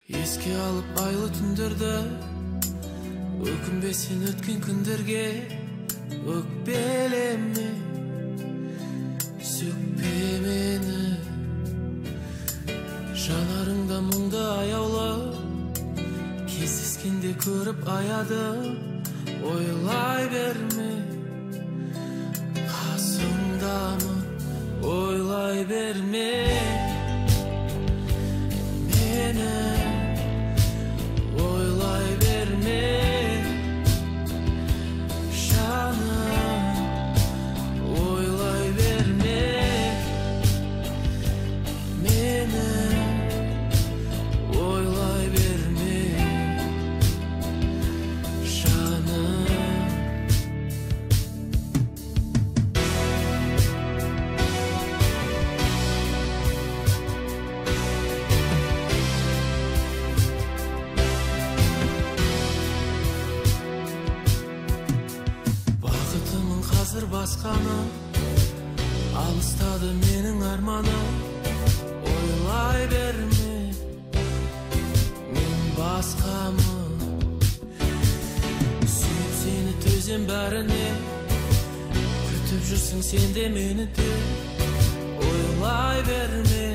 Еске алып айлы түндерді, өкінбесен өткен күндерге. Өкпелеме, сөкпе мені, жанарыңда мұңды аяулы, кездескенде көріп аяды. Ойлай берме, қасыңдамын, ойлай берме мені, ойлай берме жаным, ойлай берме мені, ойлай берме жаным. Қазір басқаны, алыстады менің арманым. Ойлай берме, мен басқамын. Сүйіп сені төзем бәріне, күтіп жүрсің сен де мені де. Ойлай берме